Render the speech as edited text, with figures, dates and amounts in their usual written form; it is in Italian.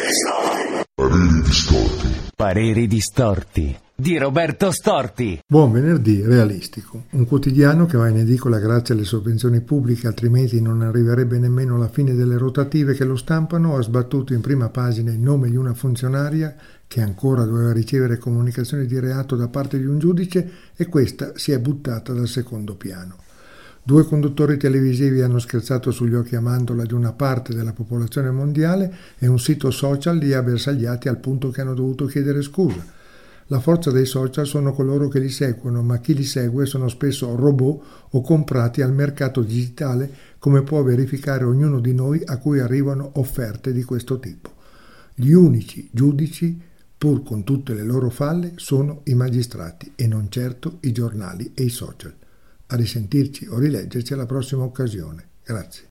Pareri distorti. Pareri distorti di Roberto Storti. Buon venerdì realistico. Un quotidiano che va in edicola grazie alle sovvenzioni pubbliche, altrimenti non arriverebbe nemmeno alla fine delle rotative che lo stampano, ha sbattuto in prima pagina il nome di una funzionaria che ancora doveva ricevere comunicazioni di reato da parte di un giudice e questa si è buttata dal secondo piano. 2 conduttori televisivi hanno scherzato sugli occhi a mandorla di una parte della popolazione mondiale e un sito social li ha bersagliati al punto che hanno dovuto chiedere scusa. La forza dei social sono coloro che li seguono, ma chi li segue sono spesso robot o comprati al mercato digitale, come può verificare ognuno di noi a cui arrivano offerte di questo tipo. Gli unici giudici, pur con tutte le loro falle, sono i magistrati e non certo i giornali e i social. A risentirci o rileggerci alla prossima occasione. Grazie.